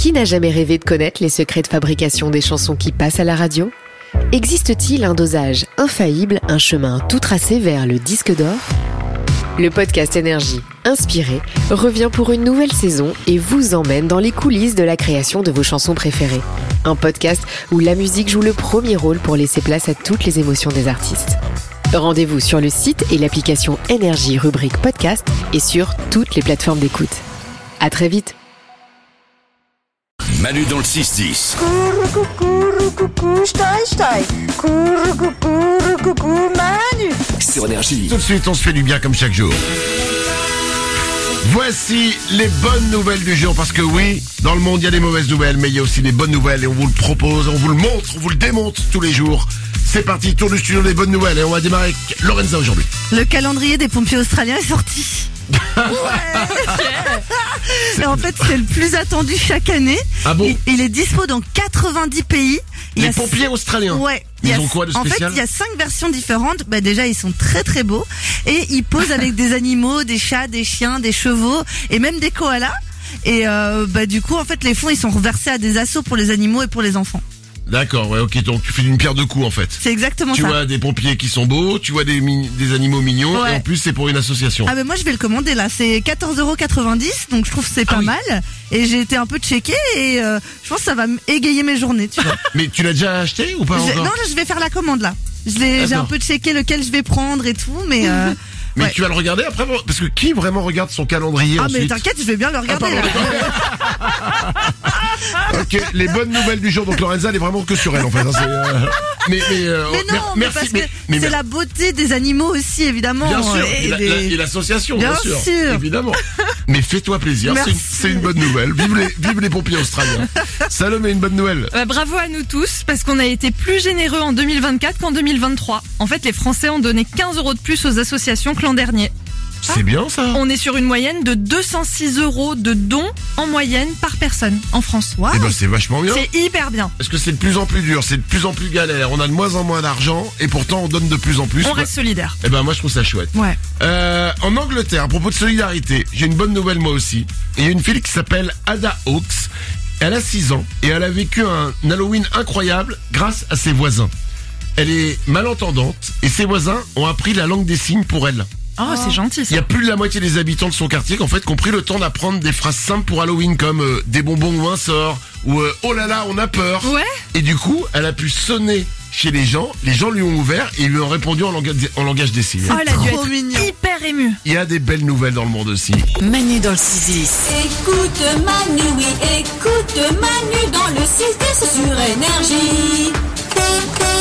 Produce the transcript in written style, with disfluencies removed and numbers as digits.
Qui n'a jamais rêvé de connaître les secrets de fabrication des chansons qui passent à la radio ? Existe-t-il un dosage infaillible, un chemin tout tracé vers le disque d'or ? Le podcast Énergie, inspiré, revient pour une nouvelle saison et vous emmène dans les coulisses de la création de vos chansons préférées. Un podcast où la musique joue le premier rôle pour laisser place à toutes les émotions des artistes. Rendez-vous sur le site et l'application Énergie rubrique podcast et sur toutes les plateformes d'écoute. À très vite. Manu dans le 6-10. Coucou, j'taille. Coucou, Manu. Sur Énergie. Tout de suite, on se fait du bien comme chaque jour. Voici les bonnes nouvelles du jour, parce que oui, dans le monde, il y a des mauvaises nouvelles, mais il y a aussi des bonnes nouvelles et on vous le propose, on vous le montre, on vous le démontre tous les jours. C'est parti, tour du studio des bonnes nouvelles et on va démarrer avec Lorenza aujourd'hui. Le calendrier des pompiers australiens est sorti. Et en fait, c'est le plus attendu chaque année. Ah bon ? Il est dispo dans 90 pays. Les pompiers australiens. Ouais. Ils ont quoi de spécial ? En fait, il y a 5 versions différentes. Bah déjà, ils sont très très beaux et ils posent avec des animaux, des chats, des chiens, des chevaux et même des koalas. Et du coup, en fait, les fonds ils sont reversés à des assos pour les animaux et pour les enfants. D'accord, ouais, ok, donc tu fais d'une pierre deux coups en fait. C'est exactement ça. Tu vois des pompiers qui sont beaux, tu vois des animaux mignons, ouais. Et en plus c'est pour une association. Ah ben moi je vais le commander là, c'est 14,90€, donc je trouve que c'est pas mal. Et j'ai été un peu checké et je pense que ça va égayer mes journées, tu vois. Mais tu l'as déjà acheté ou pas encore ? Non, là, je vais faire la commande là. J'ai un peu checké lequel je vais prendre et tout, mais... Mais tu vas le regarder après, parce que qui vraiment regarde son calendrier ensuite ? Mais t'inquiète, je vais bien le regarder là. Ok, les bonnes nouvelles du jour. Donc Lorenza, elle est vraiment que sur elle en fait. Mais parce que c'est la beauté des animaux aussi, évidemment. Bien sûr, et l'association, bien sûr, évidemment. Mais fais-toi plaisir, c'est une bonne nouvelle. Vive les pompiers australiens. Salomé, une bonne nouvelle. Bravo à nous tous, parce qu'on a été plus généreux en 2024 qu'en 2023. En fait, les Français ont donné 15€ de plus aux associations que l'an dernier. C'est bien ça. On est sur une moyenne de 206€ de dons en moyenne par personne en France. Wow. Eh ben c'est vachement bien. C'est hyper bien. Parce que c'est de plus en plus dur, c'est de plus en plus galère. On a de moins en moins d'argent et pourtant on donne de plus en plus. On reste solidaire. Eh ben moi je trouve ça chouette. Ouais. En Angleterre, à propos de solidarité, j'ai une bonne nouvelle moi aussi. Il y a une fille qui s'appelle Ada Hawks. Elle a 6 ans et elle a vécu un Halloween incroyable grâce à ses voisins. Elle est malentendante et ses voisins ont appris la langue des signes pour elle. Oh, c'est gentil ça. Il y a plus de la moitié des habitants de son quartier qui ont pris le temps d'apprendre des phrases simples pour Halloween comme des bonbons ou un sort ou oh là là on a peur. Ouais. Et du coup elle a pu sonner chez les gens lui ont ouvert et ils lui ont répondu en langage des signes. Oh, elle a dû être hyper émue. Il y a des belles nouvelles dans le monde aussi. Manu dans le 6-10. Écoute Manu, oui, écoute Manu dans le 6-10 sur Énergie.